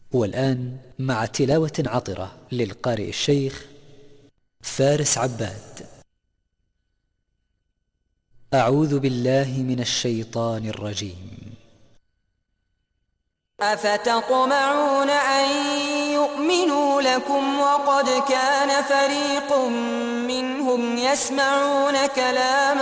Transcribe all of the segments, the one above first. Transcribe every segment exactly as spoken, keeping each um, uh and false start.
والآن مع تلاوة عطرة للقارئ الشيخ فارس عباد. أعوذ بالله من الشيطان الرجيم. أفتطمعون أن يؤمنوا لكم وقد كان فريق منهم يسمعون كلام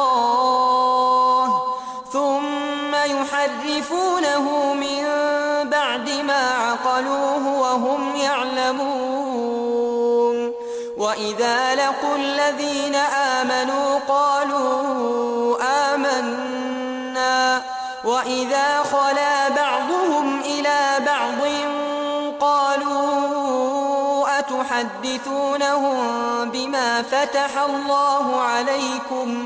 الله ثم يحرفونه من بعد ما عقلوه وهم يعلمون. وإذا لقوا الذين آمنوا قالوا آمنا وإذا خلا بعضهم إلى بعض قالوا أتحدثونهم بما فتح الله عليكم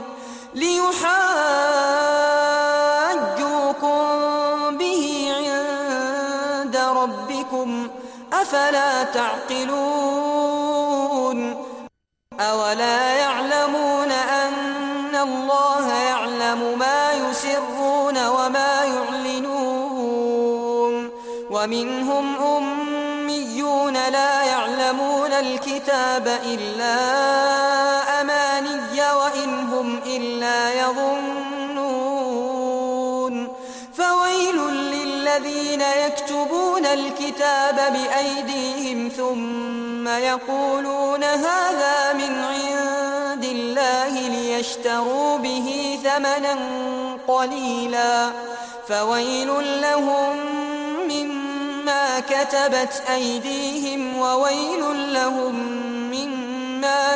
ليحاجوكم به عند ربكم أفلا تعقلون. أولا يعلمون أن الله يعلم ما يسرون وما يعلنون. ومنهم أميون لا يعلمون الكتاب إلا أماني وإن هم إلا يظنون. فويل للذين يكتبون الكتاب بأيديهم ثم يقولون هذا من عند الله ليشتروا به ثمنا قليلا فويل لهم مما كتبت أيديهم وويل لهم مما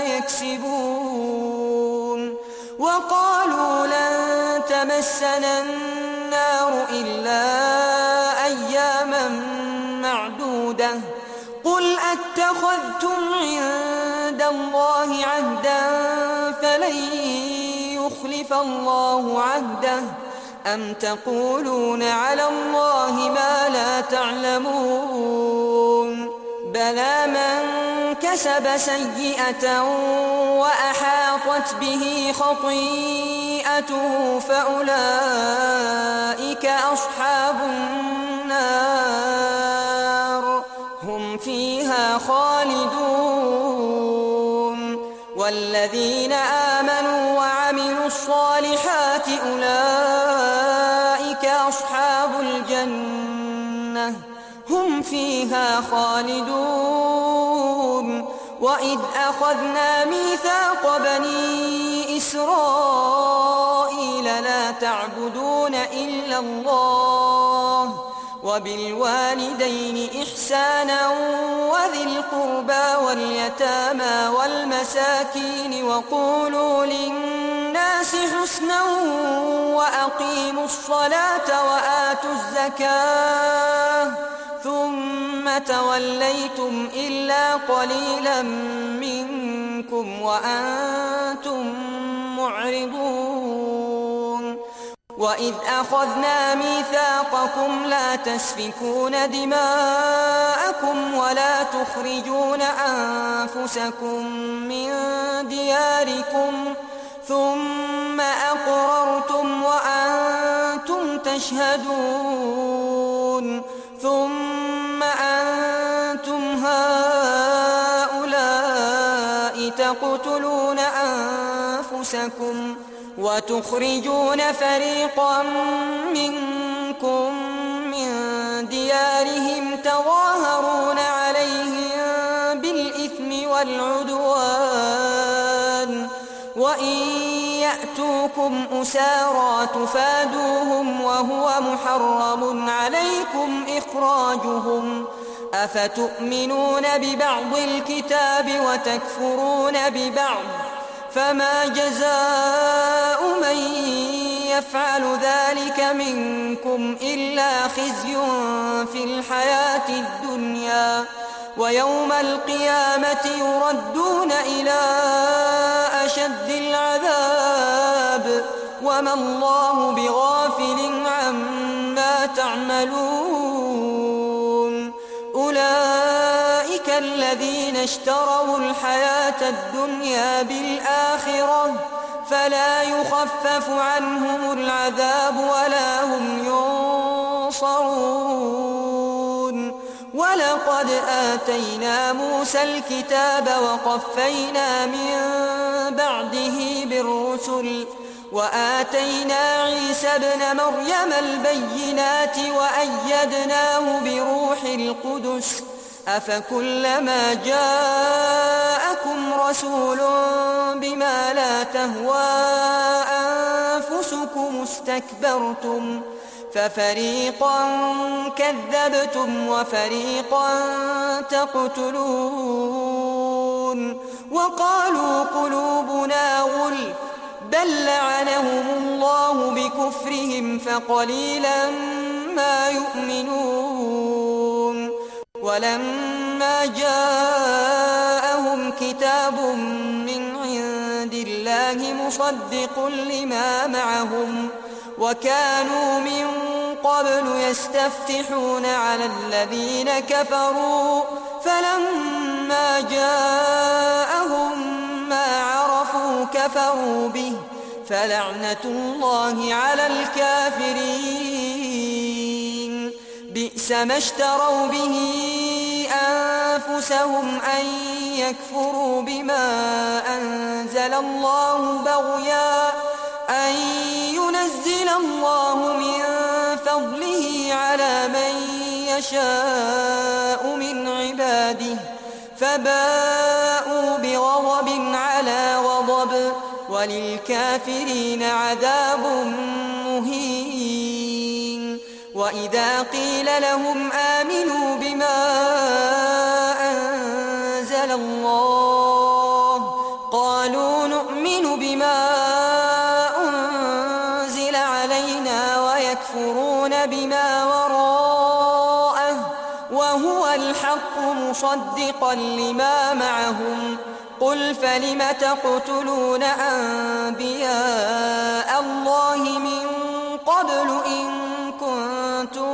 يكسبون. وقالوا لن تمسنا النار إلا أياما معدودة قل أتخذتم عند الله عهدا فلن يخلف الله عهده أم تقولون على الله ما لا تعلمون. بلى من كسب سيئة وأحاطت به خطيئته فأولئك أصحاب النار هم فيها خالدون. والذين آمنوا وعملوا الصالحات أولئك أصحاب الجنة هم فيها خالدون. وإذ أخذنا ميثاق بني إسرائيل لا تعبدون إلا الله وبالوالدين إحسانا وذي القربى واليتامى والمساكين وقولوا للناس حسنا وأقيموا الصلاة وآتوا الزكاة ثم توليتم إلا قليلا منكم وأنتم معرضون. وإذ أخذنا ميثاقكم لا تسفكون دماءكم ولا تخرجون أنفسكم من دياركم ثم أقررتم وأنتم تشهدون. ثم أنتم هؤلاء تقتلون أنفسكم وتخرجون فريقا منكم من ديارهم تظاهرون عليهم بالإثم والعدوان وإن يأتوكم أسارى تفادوهم وهو محرم عليكم إخراجهم أفتؤمنون ببعض الكتاب وتكفرون ببعض فما جزاء من يفعل ذلك منكم إلا خزي في الحياة الدنيا ويوم القيامة يردون إلى أشد العذاب وما الله بغافل عما تعملون. أولئك الذين اشتروا الحياة الدنيا بالآخرة فلا يخفف عنهم العذاب ولا هم ينصرون. ولقد آتينا موسى الكتاب وقفينا من بعده بالرسل وآتينا عيسى ابن مريم البينات وأيدناه بروح القدس أفكلما جاءكم رسول بما لا تهوى أنفسكم استكبرتم ففريقا كذبتم وفريقا تقتلون وقالوا قلوبنا غلف بل لعنهم الله بكفرهم فقليلا ما يؤمنون ولما جاءهم كتاب من عند الله مصدق لما معهم وكانوا من قبل يستفتحون على الذين كفروا فلما جاءهم ما عرفوا كفروا به فلعنة الله على الكافرين بئس ما اشتروا به أنفسهم أن يكفروا بما أنزل الله بغيا أن ينزل الله من فضله على من يشاء من عباده فباءوا بغضب على غضب وللكافرين عذاب مهين وإذا قيل لهم آمنوا بما أنزل الله قالوا نؤمن بما أنزل علينا ويكفرون بما وراءه وهو الحق مصدقا لما معهم قل فلم تقتلون أنبياء الله من قبل إن كنتم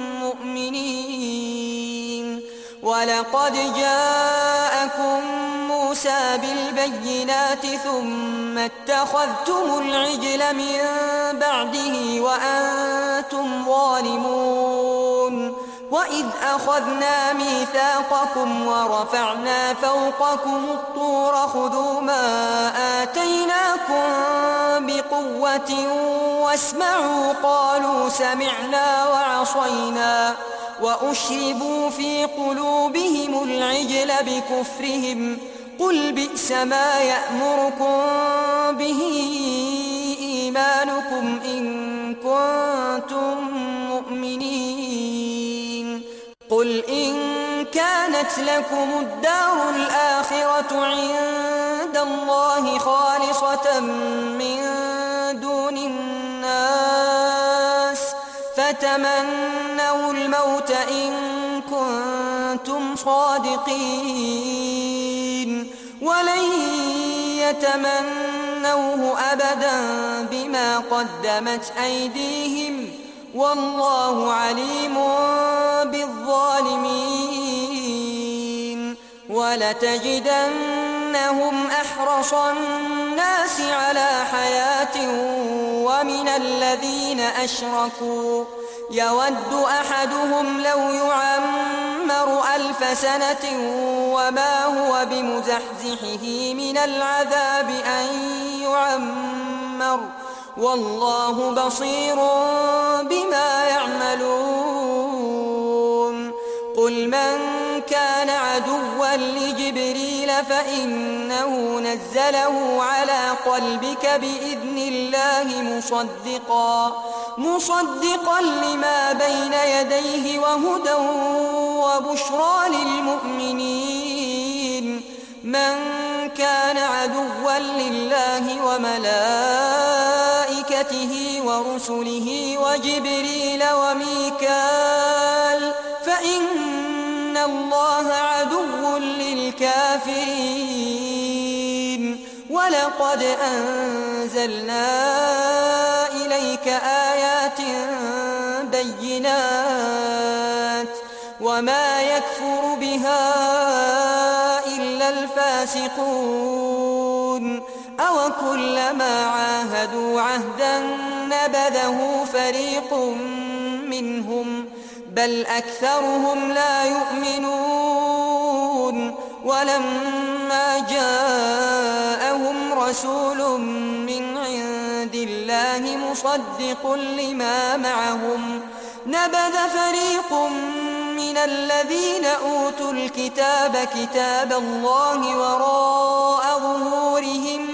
مؤمنين ولقد جاءكم موسى بالبينات ثم اتخذتم العجل من بعده وأنتم ظالمون وإذ أخذنا ميثاقكم ورفعنا فوقكم الطور خذوا ما آتيناكم بقوة واسمعوا قالوا سمعنا وعصينا وأشربوا في قلوبهم العجل بكفرهم قل بئس ما يأمركم به إيمانكم إن كنتم مؤمنين قل إن كانت لكم الدار الآخرة عند الله خالصة من دون الناس فتمنوا الموت إن كنتم صادقين ولن يتمنوه أبدا بما قدمت أيديهم والله عليم بالظالمين ولتجدنهم أحرص الناس على حياة ومن الذين أشركوا يود أحدهم لو يعمر ألف سنة وما هو بمزحزحه من العذاب أن يعمر والله بصير بما يعملون قل من كان عدوا لجبريل فإنه نزله على قلبك بإذن الله مصدقا مصدقا لما بين يديه وهدى وبشرى للمؤمنين من كان عدوا لله وملائكته ورسله وجبريل وميكال فإن الله عدو للكافرين ولقد أنزلنا إليك آيات بينات وما يكفر بها إلا الفاسقون أو كلما عاهدوا عهدا نبذه فريق منهم بل أكثرهم لا يؤمنون ولما جاءهم رسول من عند الله مصدق لما معهم نبذ فريق من الذين أوتوا الكتاب كتاب الله وراء ظهورهم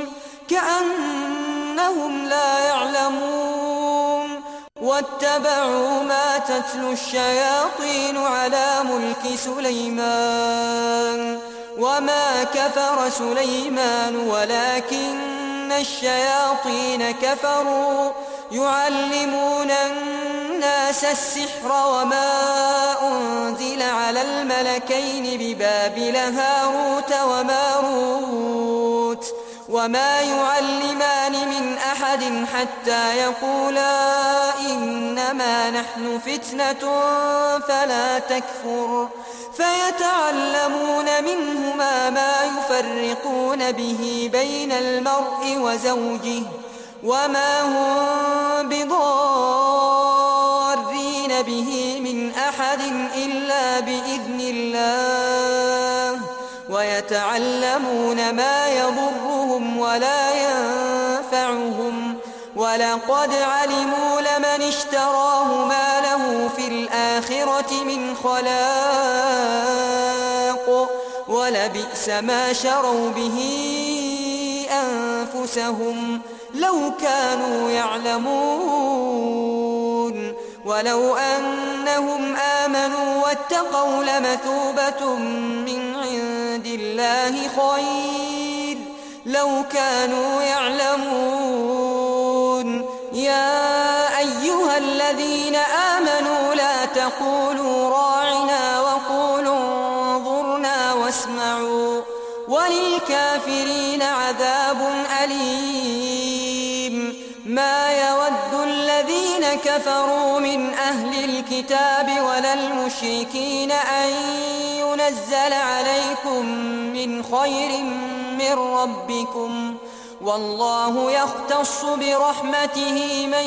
كأنهم لا يعلمون واتبعوا ما تتلو الشياطين على ملك سليمان وما كفر سليمان ولكن الشياطين كفروا يعلمون الناس السحر وما أنزل على الملكين ببابل هاروت وماروت وما يعلمان من أحد حتى يقولا إنما نحن فتنة فلا تكفر فيتعلمون منهما ما يفرقون به بين المرء وزوجه وما هم بضارين به من أحد إلا بإذن الله ويتعلمون ما يضرهم ولا ينفعهم ولقد علموا لمن اشتراه ما له في الآخرة من خلاق ولبئس ما شروا به أنفسهم لو كانوا يعلمون ولو أنهم آمنوا واتقوا لمثوبة من عند الله خير لو كانوا يعلمون يا أيها الذين آمنوا لا تقولوا راعنا وقولوا انظرنا واسمعوا وللكافرين عذاب أليم ما يود الذين كفروا من أهل الكتاب ولا المشركين أن ينزل عليكم من خير من ربكم والله يختص برحمته من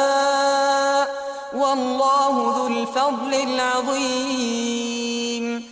يشاء والله ذو الفضل العظيم